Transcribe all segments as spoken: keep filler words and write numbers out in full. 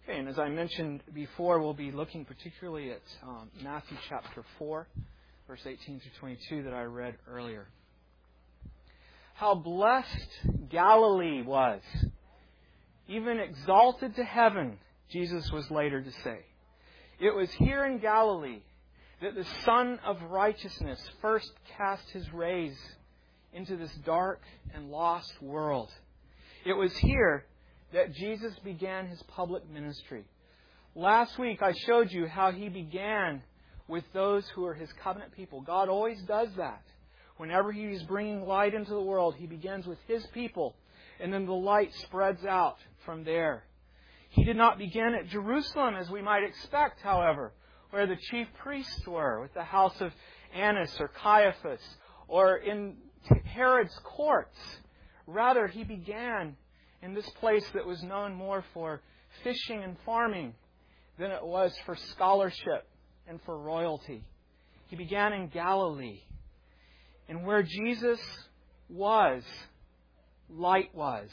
Okay, and as I mentioned before, we'll be looking particularly at um, Matthew chapter four, verse eighteen through twenty-two that I read earlier. How blessed Galilee was, even exalted to heaven, Jesus was later to say. It was here in Galilee that the Son of Righteousness first cast His rays into this dark and lost world. It was here that Jesus began His public ministry. Last week I showed you how He began with those who are His covenant people. God always does that. Whenever He is bringing light into the world, He begins with His people, and then the light spreads out from there. He did not begin at Jerusalem, as we might expect, however, where the chief priests were, with the house of Annas or Caiaphas, or in Herod's courts. Rather, He began in this place that was known more for fishing and farming than it was for scholarship and for royalty. He began in Galilee. And where Jesus was, light was.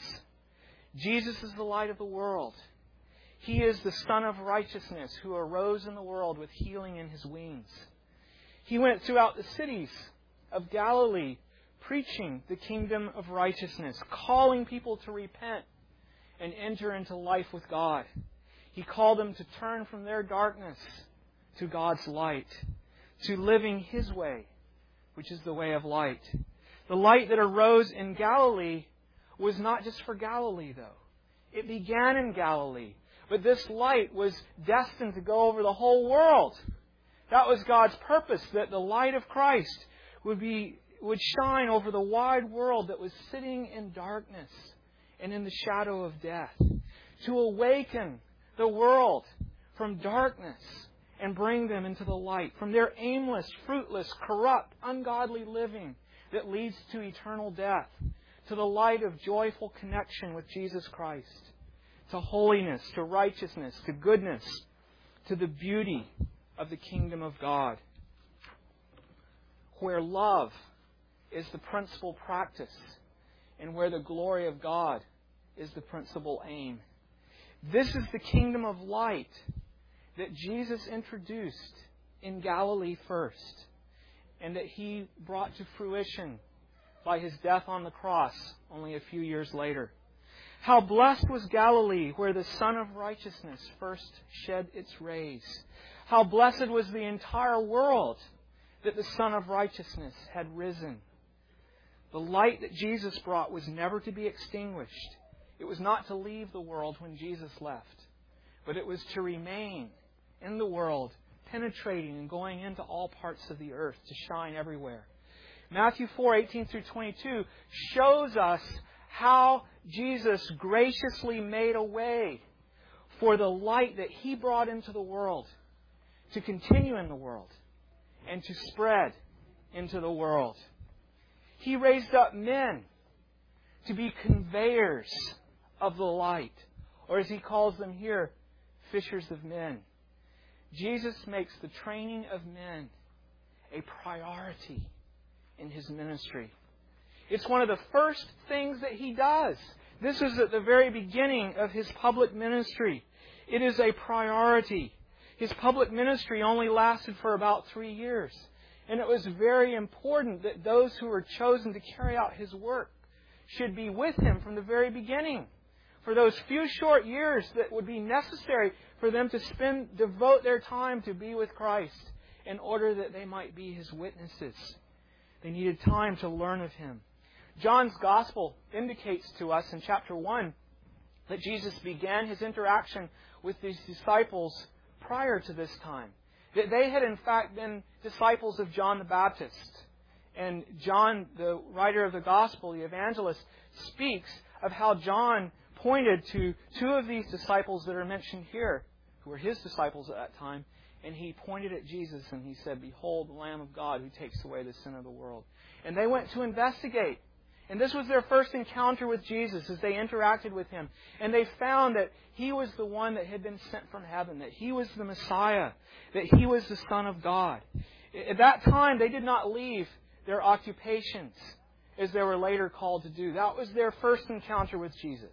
Jesus is the light of the world. He is the Son of Righteousness who arose in the world with healing in His wings. He went throughout the cities of Galilee preaching the kingdom of righteousness, calling people to repent and enter into life with God. He called them to turn from their darkness to God's light, to living His way, which is the way of light. The light that arose in Galilee was not just for Galilee, though. It began in Galilee. But this light was destined to go over the whole world. That was God's purpose, that the light of Christ would be would shine over the wide world that was sitting in darkness and in the shadow of death, to awaken the world from darkness and bring them into the light, from their aimless, fruitless, corrupt, ungodly living that leads to eternal death, to the light of joyful connection with Jesus Christ, to holiness, to righteousness, to goodness, to the beauty of the kingdom of God, where love is the principal practice and where the glory of God is the principal aim. This is the kingdom of light that Jesus introduced in Galilee first, and that He brought to fruition by His death on the cross only a few years later. How blessed was Galilee, where the Son of Righteousness first shed its rays. How blessed was the entire world that the Son of Righteousness had risen. The light that Jesus brought was never to be extinguished. It was not to leave the world when Jesus left, but it was to remain in the world, penetrating and going into all parts of the earth, to shine everywhere. Matthew four, eighteen through twenty-two shows us how Jesus graciously made a way for the light that He brought into the world to continue in the world and to spread into the world. He raised up men to be conveyors of the light, or as He calls them here, fishers of men. Jesus makes the training of men a priority in His ministry. It's one of the first things that He does. This is at the very beginning of His public ministry. It is a priority. His public ministry only lasted for about three years. And it was very important that those who were chosen to carry out His work should be with Him from the very beginning. For those few short years that would be necessary for them to spend, devote their time to be with Christ in order that they might be His witnesses. They needed time to learn of Him. John's Gospel indicates to us in chapter one that Jesus began His interaction with these disciples prior to this time. That they had in fact been disciples of John the Baptist. And John, the writer of the Gospel, the evangelist, speaks of how John pointed to two of these disciples that are mentioned here, who were his disciples at that time, and he pointed at Jesus and he said, "Behold, the Lamb of God who takes away the sin of the world." And they went to investigate. And this was their first encounter with Jesus as they interacted with Him. And they found that He was the one that had been sent from heaven, that He was the Messiah, that He was the Son of God. At that time, they did not leave their occupations as they were later called to do. That was their first encounter with Jesus.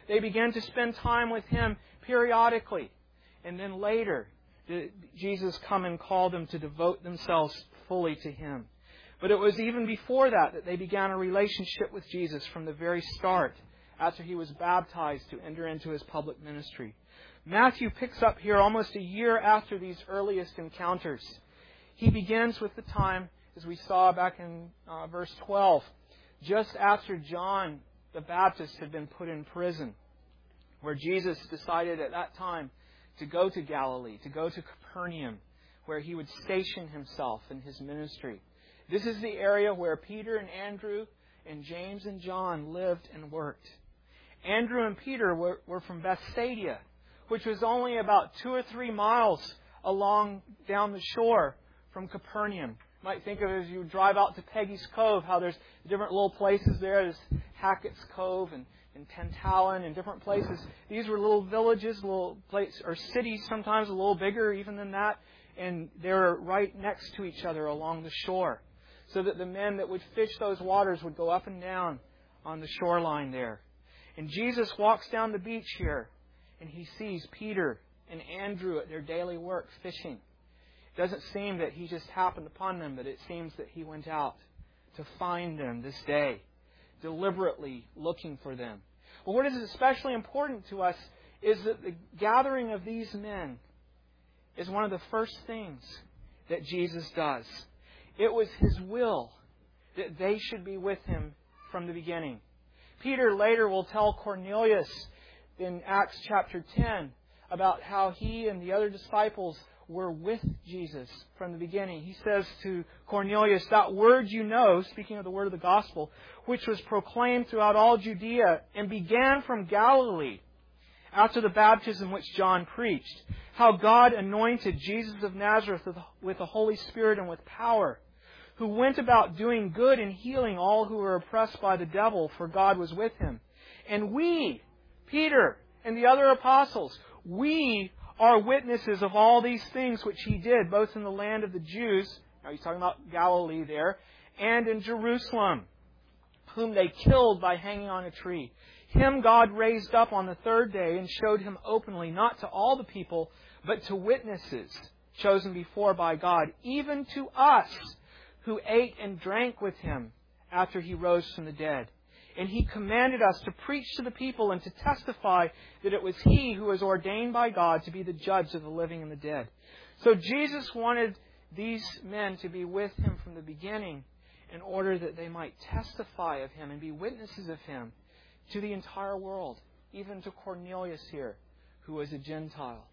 They began to spend time with Him periodically. And then later, did Jesus come and call them to devote themselves fully to Him. But it was even before that that they began a relationship with Jesus from the very start, after He was baptized to enter into His public ministry. Matthew picks up here almost a year after these earliest encounters. He begins with the time, as we saw back in uh, verse twelve, just after John the Baptist had been put in prison, where Jesus decided at that time to go to Galilee, to go to Capernaum, where He would station Himself in His ministry. This is the area where Peter and Andrew and James and John lived and worked. Andrew and Peter were, were from Bethsaida, which was only about two or three miles along down the shore from Capernaum. You might think of it as you drive out to Peggy's Cove, how there's different little places there. There's Hackett's Cove and, and Tantallon and different places. These were little villages, little places, or cities sometimes a little bigger even than that. And they were right next to each other along the shore, so that the men that would fish those waters would go up and down on the shoreline there. And Jesus walks down the beach here, and He sees Peter and Andrew at their daily work fishing. It doesn't seem that He just happened upon them, but it seems that He went out to find them this day, deliberately looking for them. But what is especially important to us is that the gathering of these men is one of the first things that Jesus does. It was His will that they should be with Him from the beginning. Peter later will tell Cornelius in Acts chapter ten about how he and the other disciples were with Jesus from the beginning. He says to Cornelius, that word you know, speaking of the word of the gospel, which was proclaimed throughout all Judea and began from Galilee after the baptism which John preached, how God anointed Jesus of Nazareth with the Holy Spirit and with power, who went about doing good and healing all who were oppressed by the devil, for God was with Him. And we, Peter and the other apostles, we are witnesses of all these things which He did, both in the land of the Jews, now He's talking about Galilee there, and in Jerusalem, whom they killed by hanging on a tree. Him God raised up on the third day and showed Him openly, not to all the people, but to witnesses chosen before by God, even to us, who ate and drank with Him after He rose from the dead. And He commanded us to preach to the people and to testify that it was He who was ordained by God to be the judge of the living and the dead. So Jesus wanted these men to be with Him from the beginning in order that they might testify of Him and be witnesses of Him to the entire world, even to Cornelius here, who was a Gentile.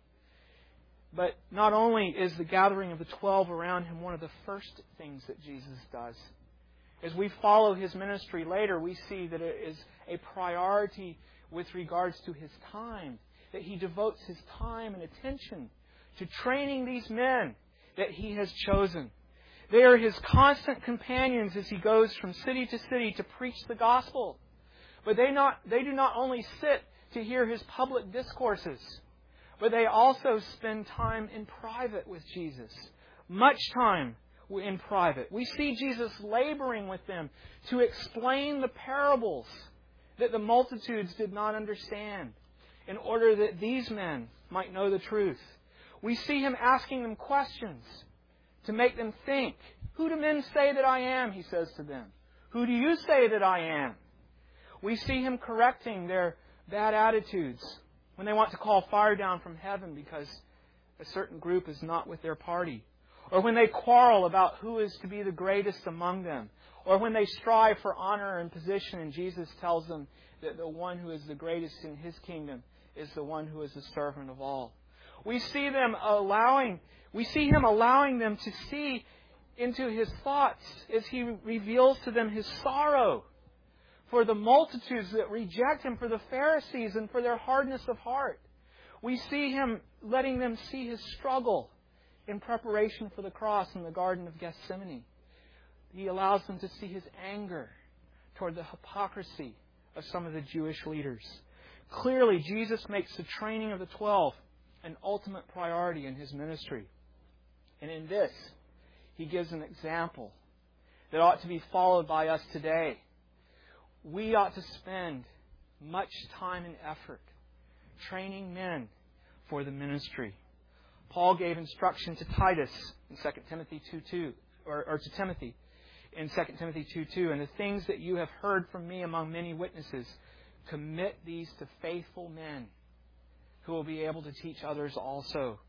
But not only is the gathering of the twelve around Him one of the first things that Jesus does. As we follow His ministry later, we see that it is a priority with regards to His time, that He devotes His time and attention to training these men that He has chosen. They are His constant companions as He goes from city to city to preach the gospel. But they not they do not only sit to hear His public discourses, but they also spend time in private with Jesus. Much time in private. We see Jesus laboring with them to explain the parables that the multitudes did not understand, in order that these men might know the truth. We see Him asking them questions to make them think. Who do men say that I am? He says to them. Who do you say that I am? We see Him correcting their bad attitudes when they want to call fire down from heaven because a certain group is not with their party. Or when they quarrel about who is to be the greatest among them. Or when they strive for honor and position, and Jesus tells them that the one who is the greatest in His kingdom is the one who is the servant of all. We see them allowing, we see Him allowing them to see into His thoughts as He reveals to them His sorrow for the multitudes that reject Him, for the Pharisees and for their hardness of heart. We see Him letting them see His struggle in preparation for the cross in the Garden of Gethsemane. He allows them to see His anger toward the hypocrisy of some of the Jewish leaders. Clearly, Jesus makes the training of the twelve an ultimate priority in His ministry. And in this, He gives an example that ought to be followed by us today. We ought to spend much time and effort training men for the ministry. Paul gave instruction to Titus in Second Timothy two two, or, or to Timothy in Second Timothy two two, and the things that you have heard from me among many witnesses, commit these to faithful men who will be able to teach others also.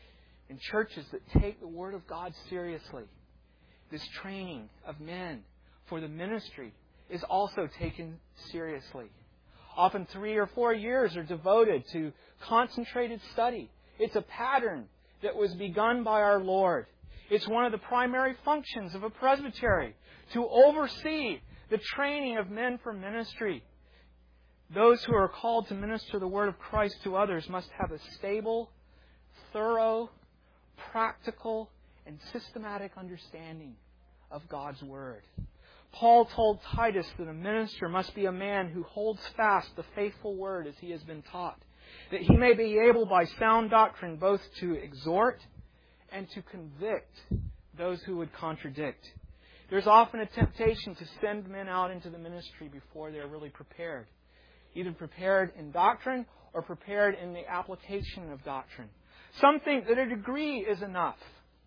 In churches that take the Word of God seriously, this training of men for the ministry is also taken seriously. Often three or four years are devoted to concentrated study. It's a pattern that was begun by our Lord. It's one of the primary functions of a presbytery, to oversee the training of men for ministry. Those who are called to minister the Word of Christ to others must have a stable, thorough, practical, and systematic understanding of God's Word. Paul told Titus that a minister must be a man who holds fast the faithful Word as he has been taught, that he may be able by sound doctrine both to exhort and to convict those who would contradict. There's often a temptation to send men out into the ministry before they're really prepared, either prepared in doctrine or prepared in the application of doctrine. Some think that a degree is enough,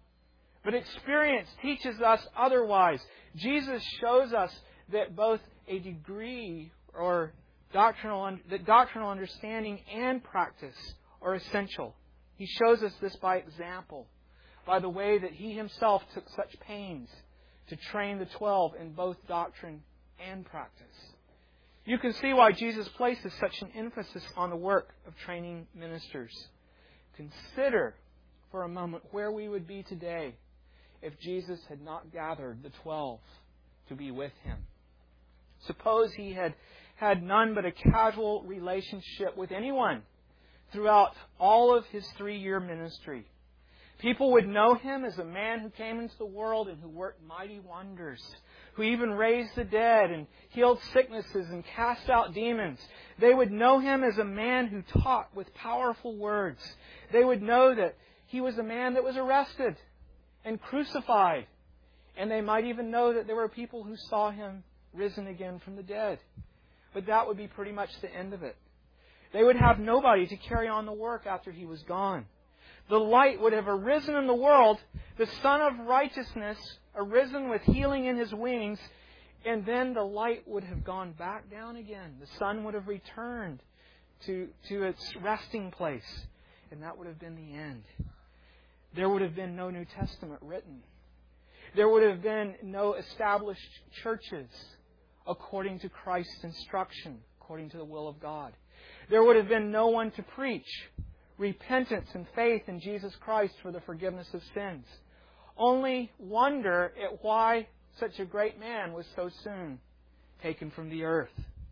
but experience teaches us otherwise. Jesus shows us that both a degree or doctrinal, that doctrinal understanding and practice are essential. He shows us this by example, by the way that He Himself took such pains to train the twelve in both doctrine and practice. You can see why Jesus places such an emphasis on the work of training ministers. Consider for a moment where we would be today if Jesus had not gathered the twelve to be with Him. Suppose He had had none but a casual relationship with anyone throughout all of His three-year ministry. People would know Him as a man who came into the world and who worked mighty wonders, who even raised the dead and healed sicknesses and cast out demons. They would know Him as a man who taught with powerful words. They would know that He was a man that was arrested and crucified. And they might even know that there were people who saw Him risen again from the dead. But that would be pretty much the end of it. They would have nobody to carry on the work after He was gone. The light would have arisen in the world, the Son of Righteousness arisen with healing in His wings, and then the light would have gone back down again. The sun would have returned to, to its resting place, and that would have been the end. There would have been no New Testament written. There would have been no established churches according to Christ's instruction, according to the will of God. There would have been no one to preach repentance and faith in Jesus Christ for the forgiveness of sins. Only wonder at why such a great man was so soon taken from the earth.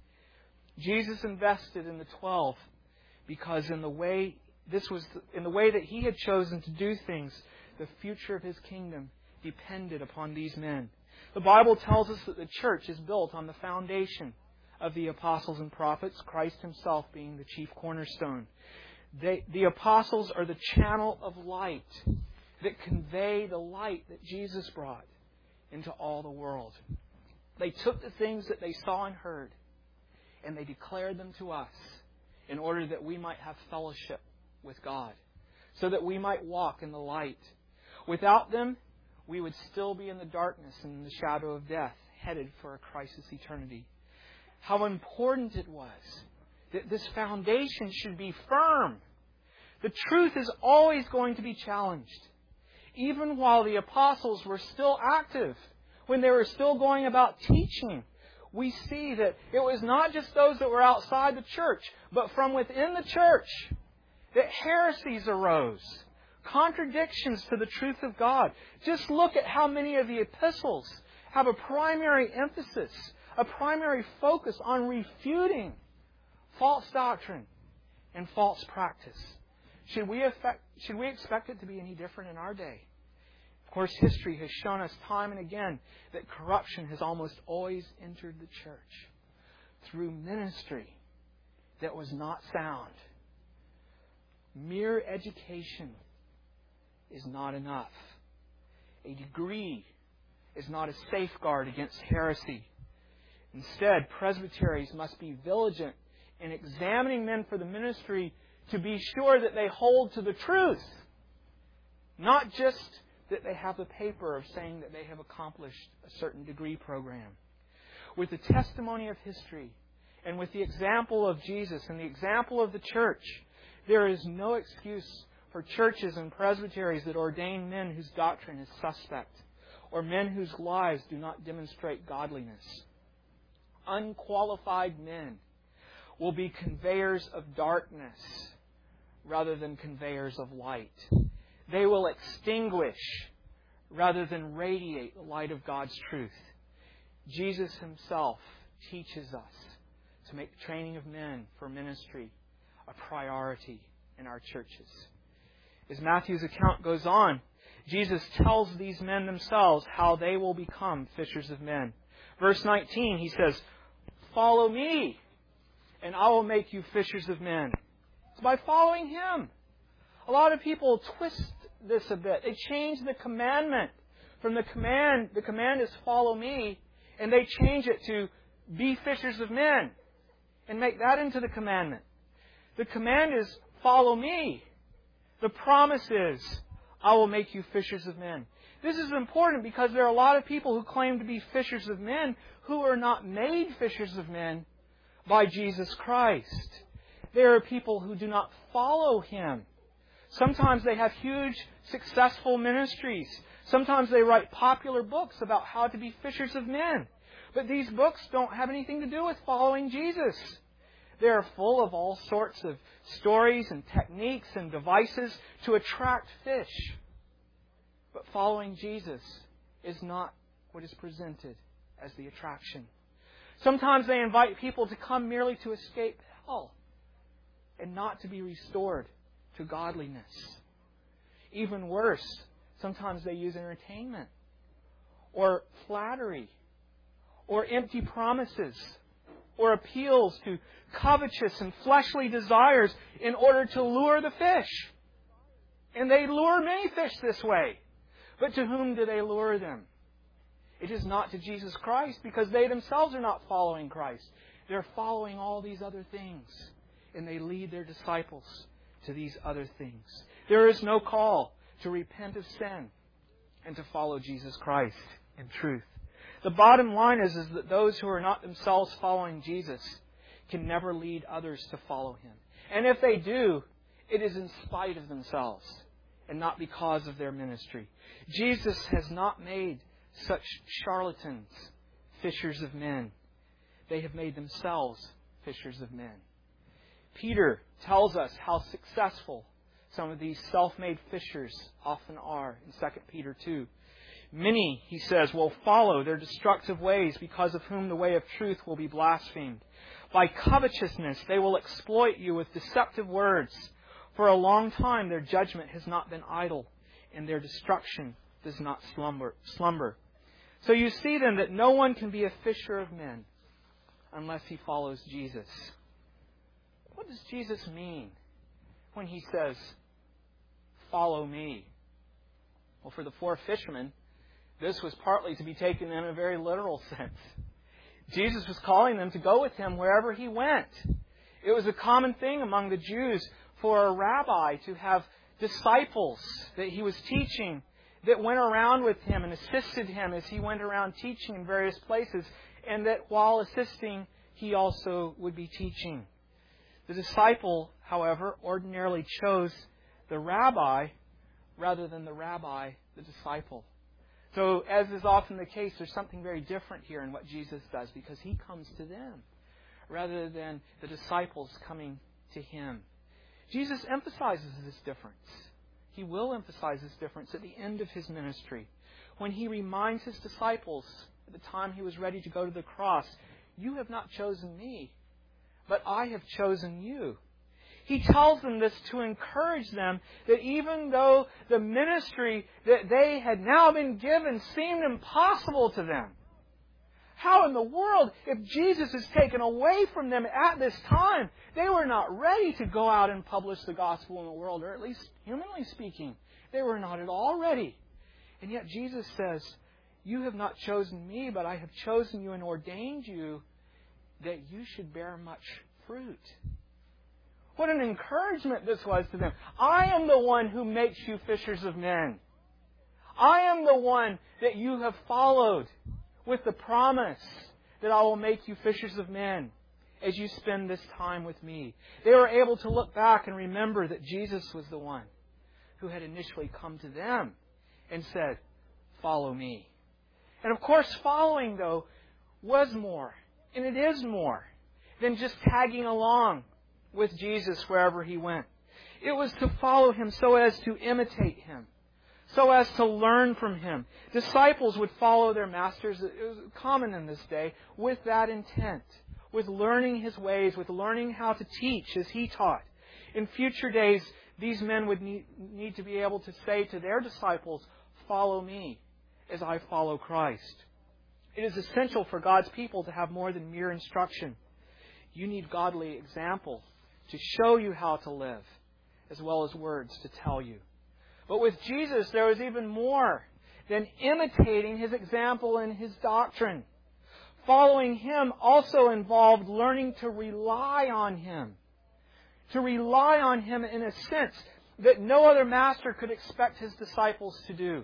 Jesus invested in the twelve because in the way this was in the way that He had chosen to do things, the future of His kingdom depended upon these men. The Bible tells us that the church is built on the foundation of the apostles and prophets, Christ Himself being the chief cornerstone. They, the apostles are the channel of light that convey the light that Jesus brought into all the world. They took the things that they saw and heard and they declared them to us in order that we might have fellowship with God, so that we might walk in the light. Without them, we would still be in the darkness and in the shadow of death, headed for a crisis eternity. How important it was that this foundation should be firm. The truth is always going to be challenged. Even while the apostles were still active, when they were still going about teaching, we see that it was not just those that were outside the church, but from within the church, that heresies arose, contradictions to the truth of God. Just look at how many of the epistles have a primary emphasis, a primary focus on refuting false doctrine and false practice. Should we, affect, should we expect it to be any different in our day? Of course, history has shown us time and again that corruption has almost always entered the church through ministry that was not sound. Mere education is not enough. A degree is not a safeguard against heresy. Instead, presbyteries must be vigilant in examining men for the ministry to be sure that they hold to the truth. Not just that they have the paper of saying that they have accomplished a certain degree program. With the testimony of history and with the example of Jesus and the example of the church, there is no excuse for churches and presbyteries that ordain men whose doctrine is suspect or men whose lives do not demonstrate godliness. Unqualified men will be conveyors of darkness rather than conveyors of light. They will extinguish rather than radiate the light of God's truth. Jesus Himself teaches us to make the training of men for ministry a priority in our churches. As Matthew's account goes on, Jesus tells these men themselves how they will become fishers of men. Verse nineteen, He says, "Follow me, and I will make you fishers of men." It's by following Him. A lot of people twist this a bit. They change the commandment from the command, the command is follow me, and they change it to be fishers of men and make that into the commandment. The command is follow me. The promise is I will make you fishers of men. This is important because there are a lot of people who claim to be fishers of men who are not made fishers of men by Jesus Christ. There are people who do not follow Him. Sometimes they have huge, successful ministries. Sometimes they write popular books about how to be fishers of men. But these books don't have anything to do with following Jesus. They are full of all sorts of stories and techniques and devices to attract fish. But following Jesus is not what is presented as the attraction. Sometimes they invite people to come merely to escape hell and not to be restored to godliness. Even worse, sometimes they use entertainment or flattery or empty promises or appeals to covetous and fleshly desires in order to lure the fish. And they lure many fish this way. But to whom do they lure them? It is not to Jesus Christ, because they themselves are not following Christ. They're following all these other things. And they lead their disciples to these other things. There is no call to repent of sin and to follow Jesus Christ in truth. The bottom line is, is that those who are not themselves following Jesus can never lead others to follow Him. And if they do, it is in spite of themselves and not because of their ministry. Jesus has not made such charlatans fishers of men. They have made themselves fishers of men. Peter tells us how successful some of these self-made fishers often are in Second Peter two. Many, he says, will follow their destructive ways, because of whom the way of truth will be blasphemed. By covetousness they will exploit you with deceptive words. For a long time their judgment has not been idle, and their destruction does not slumber. slumber. So you see then that no one can be a fisher of men unless he follows Jesus. What does Jesus mean when He says, "Follow me"? Well, for the four fishermen, this was partly to be taken in a very literal sense. Jesus was calling them to go with Him wherever He went. It was a common thing among the Jews for a rabbi to have disciples that he was teaching that went around with him and assisted him as he went around teaching in various places, and that while assisting, he also would be teaching. The disciple, however, ordinarily chose the rabbi rather than the rabbi, the disciple. So, as is often the case, there's something very different here in what Jesus does, because He comes to them rather than the disciples coming to Him. Jesus emphasizes this difference. He will emphasize this difference at the end of His ministry, when He reminds His disciples at the time He was ready to go to the cross, "You have not chosen me, but I have chosen you." He tells them this to encourage them that even though the ministry that they had now been given seemed impossible to them, how in the world, if Jesus is taken away from them at this time, they were not ready to go out and publish the gospel in the world, or at least humanly speaking, they were not at all ready. And yet Jesus says, "You have not chosen me, but I have chosen you and ordained you that you should bear much fruit. What an encouragement this was to them. I am the one who makes you fishers of men. I am the one that you have followed with the promise that I will make you fishers of men as you spend this time with me. They were able to look back and remember that Jesus was the one who had initially come to them and said, follow me. And of course, following, though, was more, and it is more, than just tagging along with Jesus wherever He went. It was to follow Him so as to imitate Him, so as to learn from Him. Disciples would follow their masters, it was common in this day, with that intent, with learning His ways, with learning how to teach as He taught. In future days, these men would need, need to be able to say to their disciples, follow me as I follow Christ. It is essential for God's people to have more than mere instruction. You need godly example to show you how to live, as well as words to tell you. But with Jesus, there was even more than imitating His example and His doctrine. Following Him also involved learning to rely on Him. To rely on Him in a sense that no other master could expect His disciples to do.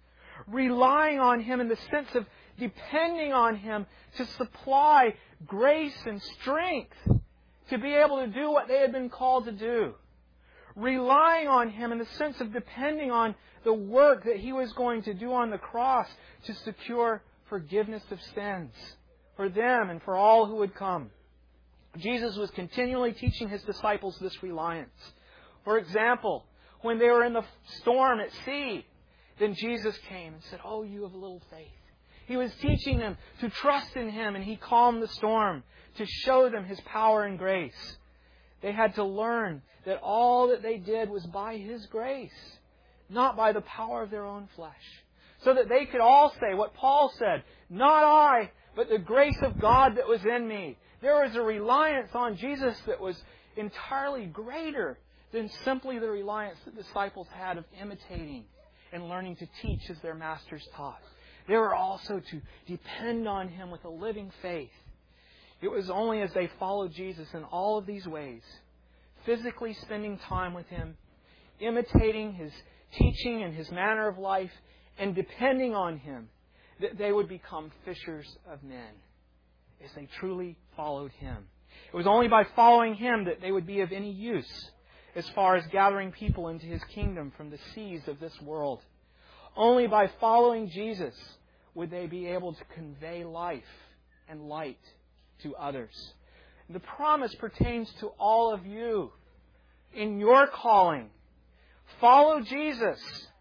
Relying on Him in the sense of depending on Him to supply grace and strength to be able to do what they had been called to do. Relying on Him in the sense of depending on the work that He was going to do on the cross to secure forgiveness of sins for them and for all who would come. Jesus was continually teaching His disciples this reliance. For example, when they were in the storm at sea, then Jesus came and said, oh, you of little faith. He was teaching them to trust in Him, and He calmed the storm to show them His power and grace. They had to learn that all that they did was by His grace, not by the power of their own flesh. So that they could all say what Paul said, not I, but the grace of God that was in me. There was a reliance on Jesus that was entirely greater than simply the reliance that disciples had of imitating and learning to teach as their masters taught. They were also to depend on Him with a living faith. It was only as they followed Jesus in all of these ways, physically spending time with Him, imitating His teaching and His manner of life, and depending on Him, that they would become fishers of men as they truly followed Him. It was only by following Him that they would be of any use as far as gathering people into His kingdom from the seas of this world. Only by following Jesus would they be able to convey life and light to others. The promise pertains to all of you in your calling. Follow Jesus,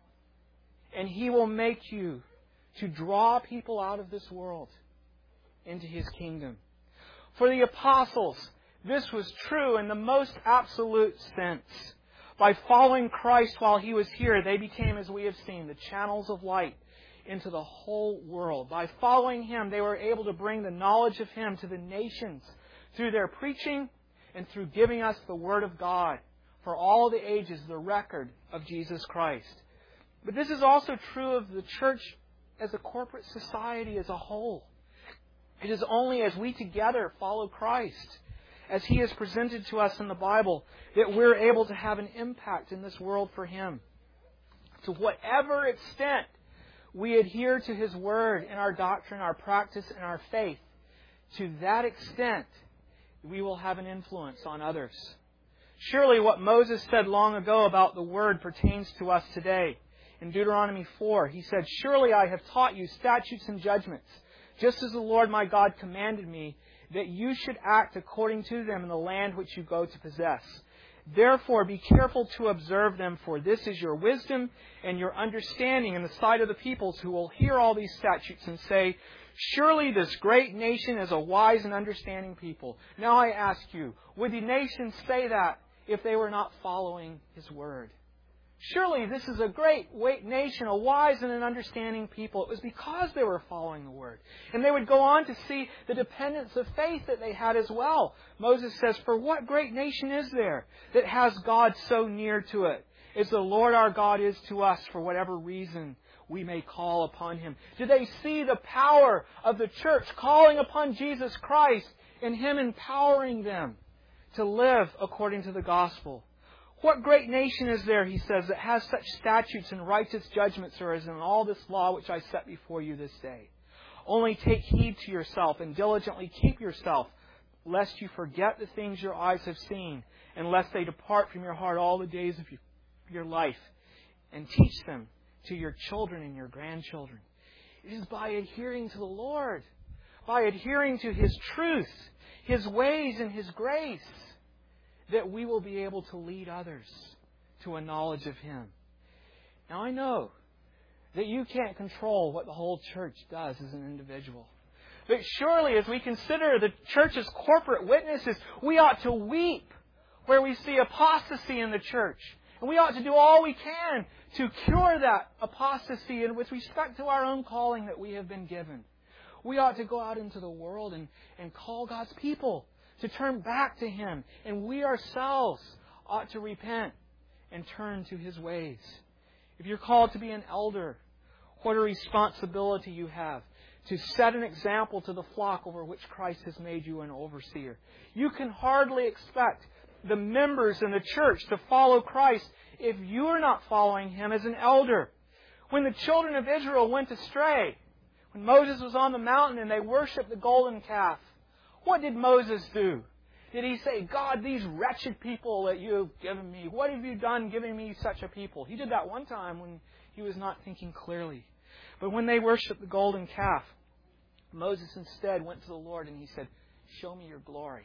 and He will make you to draw people out of this world into His kingdom. For the apostles, this was true in the most absolute sense. By following Christ while He was here, they became, as we have seen, the channels of light into the whole world. By following Him, they were able to bring the knowledge of Him to the nations through their preaching and through giving us the Word of God for all the ages, the record of Jesus Christ. But this is also true of the church as a corporate society as a whole. It is only as we together follow Christ, as He is presented to us in the Bible, that we're able to have an impact in this world for Him. To whatever extent we adhere to His Word in our doctrine, our practice, and our faith, to that extent we will have an influence on others. Surely what Moses said long ago about the Word pertains to us today. In Deuteronomy four, he said, surely I have taught you statutes and judgments, just as the Lord my God commanded me, that you should act according to them in the land which you go to possess. Therefore be careful to observe them, for this is your wisdom and your understanding in the sight of the peoples who will hear all these statutes and say, surely this great nation is a wise and understanding people. Now I ask you, would the nations say that if they were not following His Word? Surely this is a great nation, a wise and an understanding people. It was because they were following the Word. And they would go on to see the dependence of faith that they had as well. Moses says, for what great nation is there that has God so near to it as the Lord our God is to us for whatever reason we may call upon Him? Do they see the power of the church calling upon Jesus Christ and Him empowering them to live according to the gospel. What great nation is there, he says, that has such statutes and righteous judgments as in all this law which I set before you this day? Only take heed to yourself and diligently keep yourself, lest you forget the things your eyes have seen, and lest they depart from your heart all the days of your life. And teach them to your children and your grandchildren. It is by adhering to the Lord, by adhering to His truth, His ways and His grace, that we will be able to lead others to a knowledge of Him. Now I know that you can't control what the whole church does as an individual. But surely as we consider the church's corporate witnesses, we ought to weep where we see apostasy in the church. And we ought to do all we can to cure that apostasy and with respect to our own calling that we have been given. We ought to go out into the world and, and call God's people to turn back to Him. And we ourselves ought to repent and turn to His ways. If you're called to be an elder, what a responsibility you have to set an example to the flock over which Christ has made you an overseer. You can hardly expect the members in the church to follow Christ if you are not following Him as an elder. When the children of Israel went astray, when Moses was on the mountain and they worshipped the golden calf, what did Moses do? Did he say, God, these wretched people that you have given me, what have you done giving me such a people? He did that one time when he was not thinking clearly. But when they worshipped the golden calf, Moses instead went to the Lord and he said, show me your glory.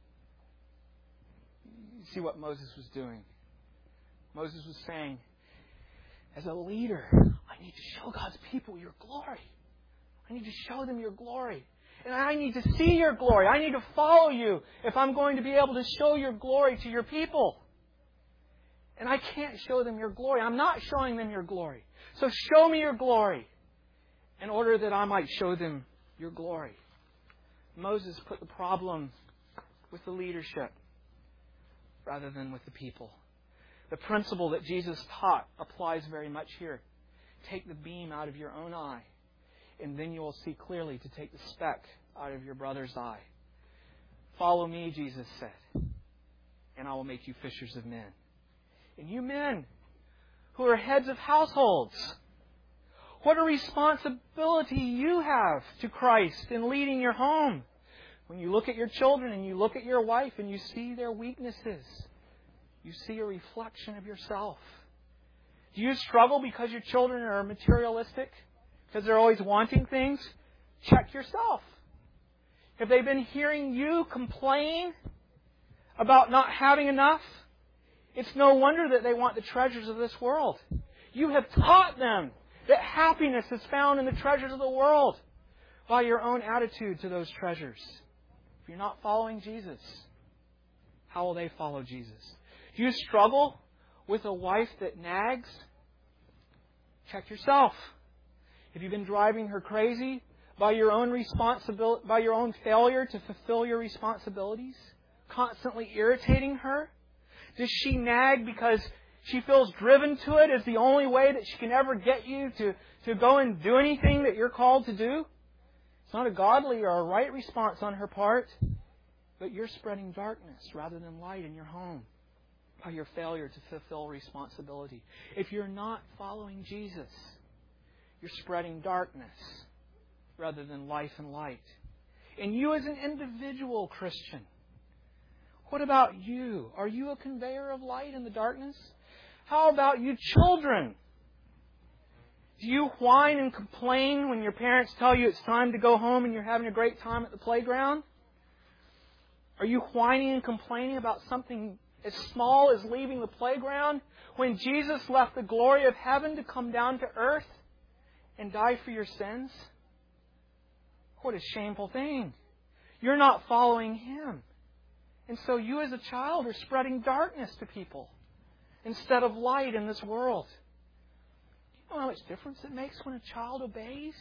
You see what Moses was doing? Moses was saying, as a leader, I need to show God's people your glory. I need to show them your glory. And I need to see your glory. I need to follow you if I'm going to be able to show your glory to your people. And I can't show them your glory. I'm not showing them your glory. So show me your glory in order that I might show them your glory. Moses put the problem with the leadership rather than with the people. The principle that Jesus taught applies very much here. Take the beam out of your own eye, and then you will see clearly to take the speck out of your brother's eye. Follow me, Jesus said, and I will make you fishers of men. And you men who are heads of households, what a responsibility you have to Christ in leading your home. When you look at your children and you look at your wife and you see their weaknesses, you see a reflection of yourself. Do you struggle because your children are materialistic? Because they're always wanting things? Check yourself. Have they been hearing you complain about not having enough? It's no wonder that they want the treasures of this world. You have taught them that happiness is found in the treasures of the world by your own attitude to those treasures. If you're not following Jesus, how will they follow Jesus? Do you struggle with a wife that nags? Check yourself. Have you been driving her crazy by your own responsibility, by your own failure to fulfill your responsibilities? Constantly irritating her? Does she nag because she feels driven to it as the only way that she can ever get you to, to go and do anything that you're called to do? It's not a godly or a right response on her part, but you're spreading darkness rather than light in your home by your failure to fulfill responsibility. If you're not following Jesus, you're spreading darkness rather than life and light. And you as an individual Christian, what about you? Are you a conveyor of light in the darkness? How about you children? Do you whine and complain when your parents tell you it's time to go home and you're having a great time at the playground? Are you whining and complaining about something as small as leaving the playground when Jesus left the glory of heaven to come down to earth and die for your sins? What a shameful thing. You're not following Him. And so you as a child are spreading darkness to people instead of light in this world. You know how much difference it makes when a child obeys?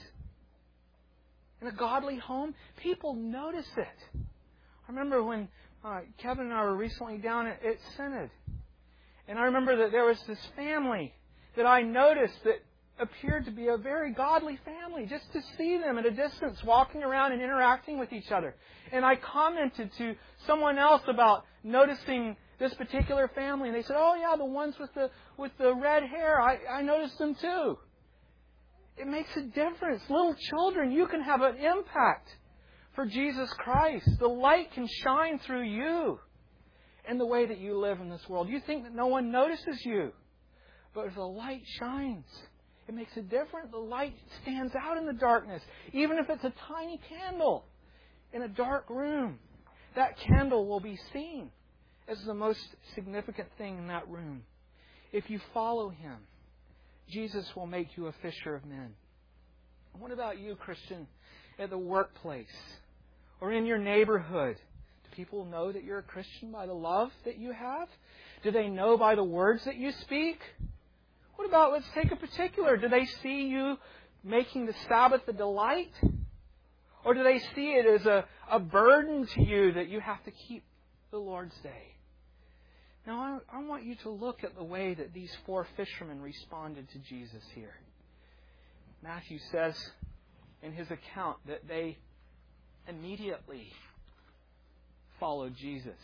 In a godly home, people notice it. I remember when uh, Kevin and I were recently down at, at Synod. And I remember that there was this family that I noticed that appeared to be a very godly family, just to see them at a distance walking around and interacting with each other. And I commented to someone else about noticing this particular family, and they said, "Oh yeah, the ones with the with the red hair, I, I noticed them too." It makes a difference. Little children, you can have an impact for Jesus Christ. The light can shine through you and the way that you live in this world. You think that no one notices you, but if the light shines, it makes a difference. The light stands out in the darkness. Even if it's a tiny candle in a dark room, that candle will be seen as the most significant thing in that room. If you follow Him, Jesus will make you a fisher of men. What about you, Christian, at the workplace or in your neighborhood? Do people know that you're a Christian by the love that you have? Do they know by the words that you speak? What about, let's take a particular, do they see you making the Sabbath a delight? Or do they see it as a, a burden to you that you have to keep the Lord's Day? Now, I, I want you to look at the way that these four fishermen responded to Jesus here. Matthew says in his account that they immediately followed Jesus.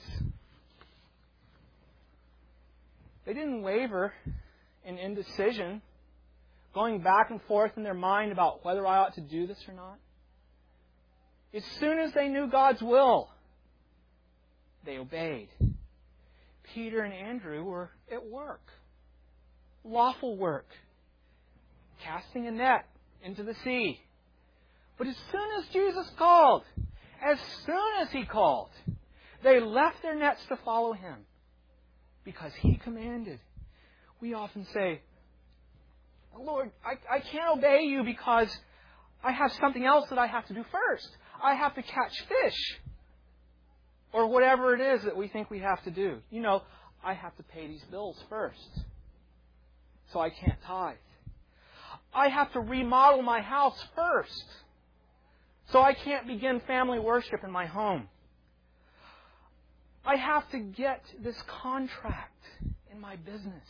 They didn't waver in indecision, going back and forth in their mind about whether I ought to do this or not. As soon as they knew God's will, they obeyed. Peter and Andrew were at work. Lawful work. Casting a net into the sea. But as soon as Jesus called, as soon as He called, they left their nets to follow Him. Because He commanded. We often say, "Lord, I, I can't obey You because I have something else that I have to do first. I have to catch fish." Or whatever it is that we think we have to do. You know, I have to pay these bills first. So I can't tithe. I have to remodel my house first. So I can't begin family worship in my home. I have to get this contract in my business.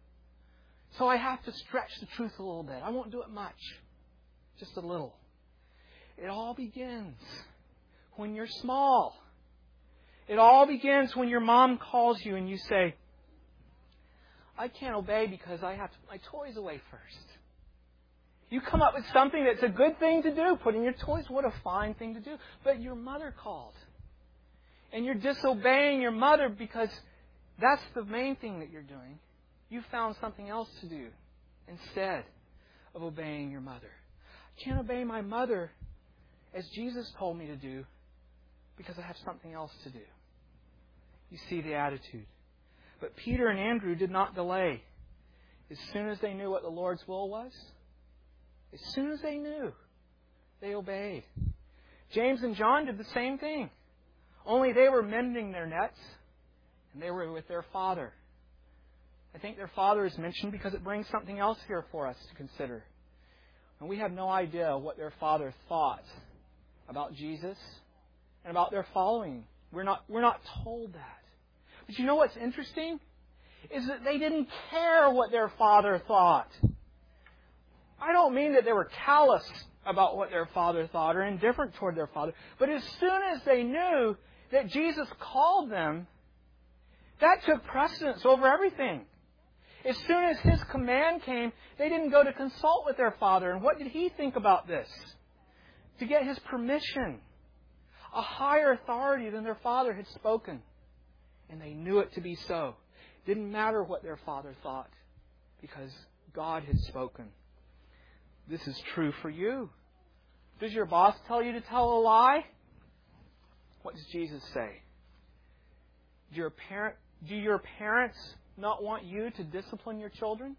So I have to stretch the truth a little bit. I won't do it much. Just a little. It all begins when you're small. It all begins when your mom calls you and you say, "I can't obey because I have to put my toys away first." You come up with something that's a good thing to do, putting your toys. What a fine thing to do. But your mother called. And you're disobeying your mother because that's the main thing that you're doing. You found something else to do instead of obeying your mother. I can't obey my mother as Jesus told me to do because I have something else to do. You see the attitude. But Peter and Andrew did not delay. As soon as they knew what the Lord's will was, as soon as they knew, they obeyed. James and John did the same thing. Only they were mending their nets, and they were with their father. I think their father is mentioned because it brings something else here for us to consider. And we have no idea what their father thought about Jesus and about their following. We're not, we're not told that. But you know what's interesting? Is that they didn't care what their father thought. I don't mean that they were callous about what their father thought or indifferent toward their father. But as soon as they knew that Jesus called them, that took precedence over everything. As soon as His command came, they didn't go to consult with their father. And what did he think about this? To get his permission. A higher authority than their father had spoken. And they knew it to be so. It didn't matter what their father thought, because God had spoken. This is true for you. Does your boss tell you to tell a lie? What does Jesus say? Do your, parent, do your parents not want you to discipline your children?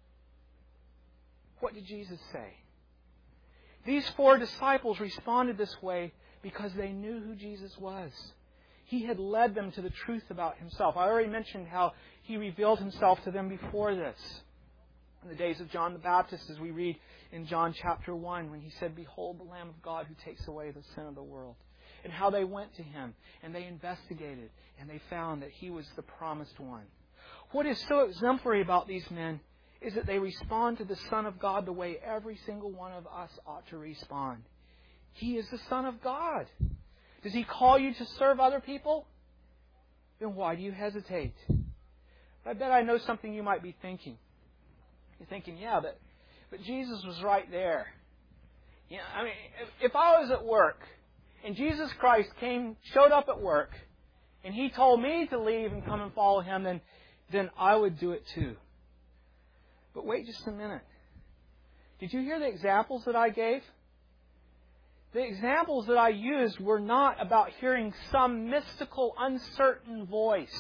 What did Jesus say? These four disciples responded this way because they knew who Jesus was. He had led them to the truth about Himself. I already mentioned how He revealed Himself to them before this. In the days of John the Baptist, as we read in John chapter one, when He said, "Behold the Lamb of God who takes away the sin of the world." And how they went to Him and they investigated and they found that He was the promised one. What is so exemplary about these men is that they respond to the Son of God the way every single one of us ought to respond. He is the Son of God. Does He call you to serve other people? Then why do you hesitate? I bet I know something you might be thinking. You're thinking, yeah, but, but Jesus was right there. You know, I mean, if, if I was at work and Jesus Christ came, showed up at work, and He told me to leave and come and follow Him, then, then I would do it too. But wait just a minute. Did you hear the examples that I gave? The examples that I used were not about hearing some mystical, uncertain voice.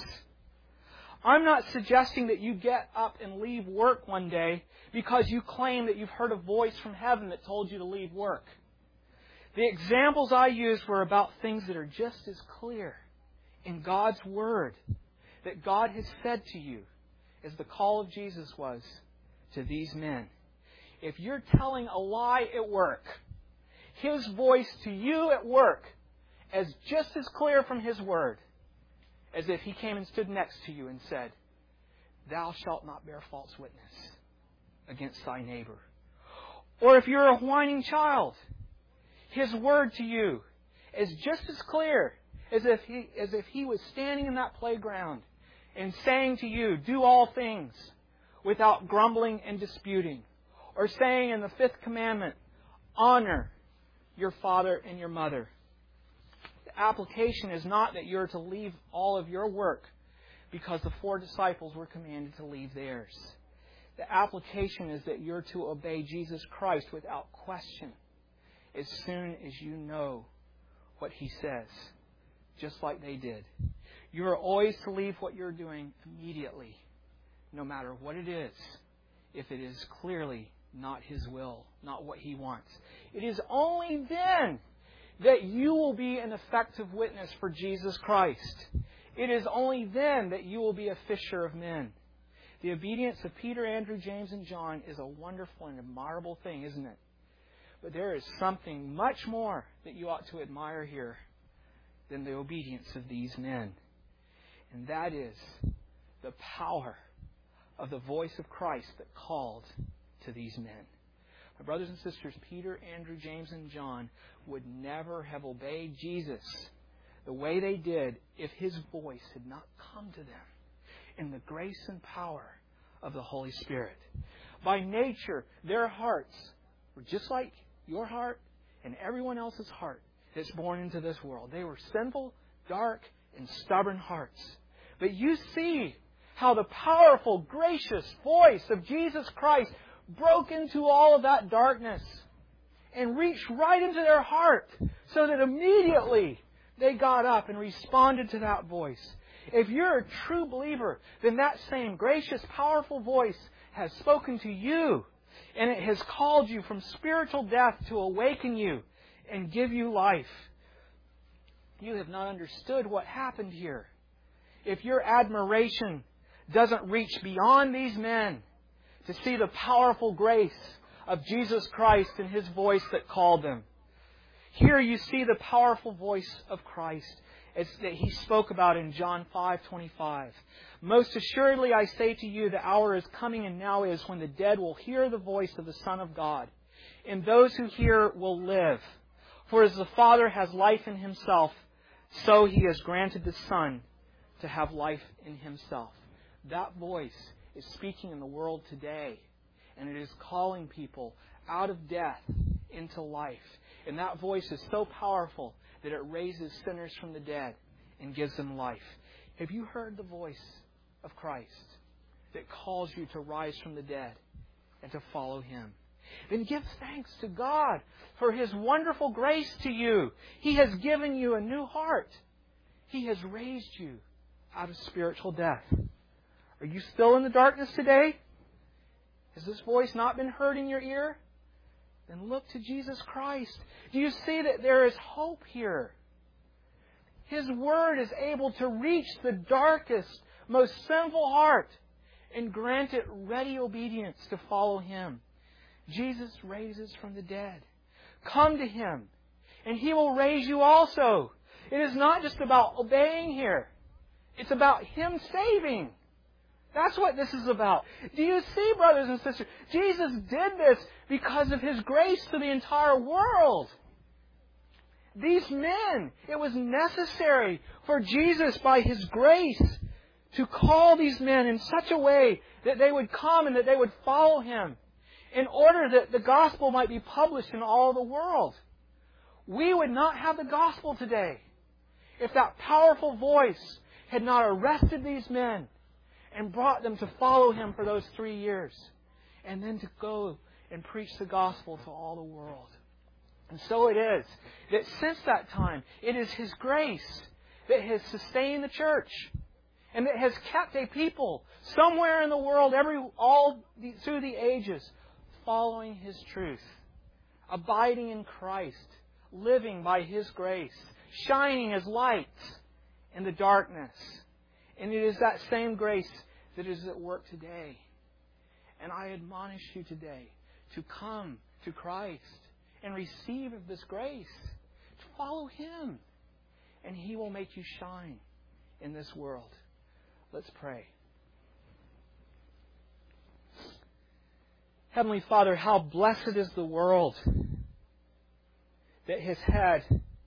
I'm not suggesting that you get up and leave work one day because you claim that you've heard a voice from heaven that told you to leave work. The examples I used were about things that are just as clear in God's Word that God has said to you, as the call of Jesus was to these men. If you're telling a lie at work, His voice to you at work is just as clear from His Word as if He came and stood next to you and said, "Thou shalt not bear false witness against thy neighbor." Or if you're a whining child, His Word to you is just as clear as if He, as if He was standing in that playground and saying to you, "Do all things without grumbling and disputing." Or saying in the fifth commandment, "Honor your father and your mother." The application is not that you're to leave all of your work because the four disciples were commanded to leave theirs. The application is that you're to obey Jesus Christ without question as soon as you know what He says, just like they did. You are always to leave what you're doing immediately, no matter what it is, if it is clearly not His will, not what He wants. It is only then that you will be an effective witness for Jesus Christ. It is only then that you will be a fisher of men. The obedience of Peter, Andrew, James, and John is a wonderful and admirable thing, isn't it? But there is something much more that you ought to admire here than the obedience of these men. And that is the power of the voice of Christ that called to these men. My brothers and sisters, Peter, Andrew, James, and John would never have obeyed Jesus the way they did if His voice had not come to them in the grace and power of the Holy Spirit. By nature, their hearts were just like your heart and everyone else's heart that's born into this world. They were sinful, dark, and stubborn hearts. But you see how the powerful, gracious voice of Jesus Christ broke into all of that darkness and reached right into their heart so that immediately they got up and responded to that voice. If you're a true believer, then that same gracious, powerful voice has spoken to you, and it has called you from spiritual death to awaken you and give you life. You have not understood what happened here. If your admiration doesn't reach beyond these men to see the powerful grace of Jesus Christ and His voice that called them. Here you see the powerful voice of Christ as that He spoke about in John five twenty-five. "Most assuredly I say to you, the hour is coming and now is when the dead will hear the voice of the Son of God. And those who hear will live. For as the Father has life in Himself, so He has granted the Son to have life in Himself." That voice is speaking in the world today, and it is calling people out of death into life. And that voice is so powerful that it raises sinners from the dead and gives them life. Have you heard the voice of Christ that calls you to rise from the dead and to follow Him? Then give thanks to God for His wonderful grace to you. He has given you a new heart. He has raised you out of spiritual death. Are you still in the darkness today? Has this voice not been heard in your ear? Then look to Jesus Christ. Do you see that there is hope here? His Word is able to reach the darkest, most sinful heart and grant it ready obedience to follow Him. Jesus raises from the dead. Come to Him, and He will raise you also. It is not just about obeying here. It's about Him saving. That's what this is about. Do you see, brothers and sisters? Jesus did this because of His grace to the entire world. These men, it was necessary for Jesus, by His grace, to call these men in such a way that they would come and that they would follow Him, in order that the gospel might be published in all the world. We would not have the gospel today if that powerful voice had not arrested these men and brought them to follow Him for those three years, and then to go and preach the gospel to all the world. And so it is that since that time, it is His grace that has sustained the church, and that has kept a people somewhere in the world, every all the, through the ages, following His truth, abiding in Christ, living by His grace, shining as lights in the darkness. And it is that same grace that is at work today. And I admonish you today to come to Christ and receive of this grace, to follow Him, and He will make you shine in this world. Let's pray. Heavenly Father, how blessed is the world that has had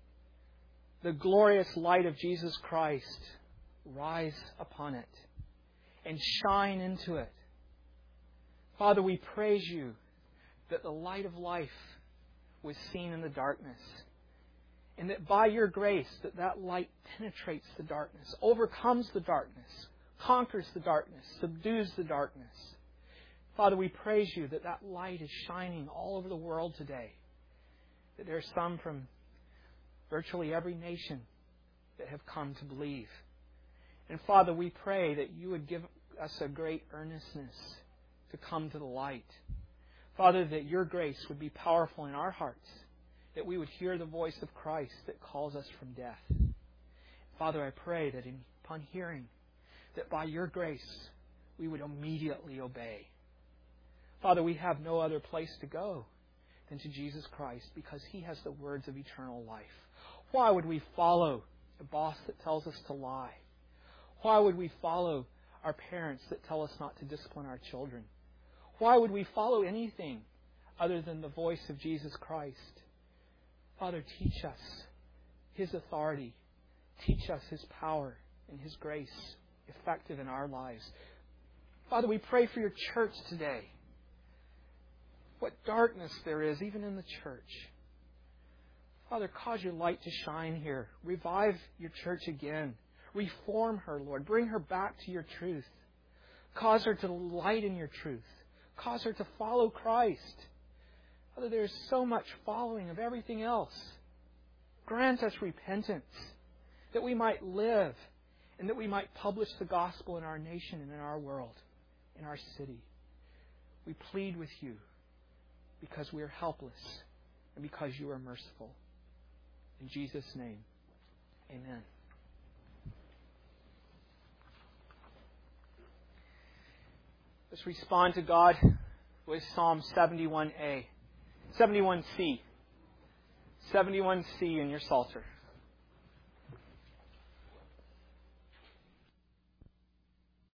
the glorious light of Jesus Christ rise upon it and shine into it. Father, we praise You that the light of life was seen in the darkness, and that by Your grace that that light penetrates the darkness, overcomes the darkness, conquers the darkness, subdues the darkness. Father, we praise You that that light is shining all over the world today, that there are some from virtually every nation that have come to believe. And Father, we pray that You would give us a great earnestness to come to the light. Father, that Your grace would be powerful in our hearts, that we would hear the voice of Christ that calls us from death. Father, I pray that in, upon hearing, that by Your grace we would immediately obey. Father, we have no other place to go than to Jesus Christ, because He has the words of eternal life. Why would we follow a boss that tells us to lie? Why would we follow our parents that tell us not to discipline our children? Why would we follow anything other than the voice of Jesus Christ? Father, teach us His authority. Teach us His power and His grace effective in our lives. Father, we pray for Your church today. What darkness there is, even in the church. Father, cause Your light to shine here. Revive Your church again. Reform her, Lord. Bring her back to Your truth. Cause her to delight in Your truth. Cause her to follow Christ. Father, there is so much following of everything else. Grant us repentance, that we might live, and that we might publish the gospel in our nation and in our world, in our city. We plead with You, because we are helpless and because You are merciful. In Jesus' name, amen. Let's respond to God with Psalm seventy-one A, seventy-one C, seventy-one C in your Psalter.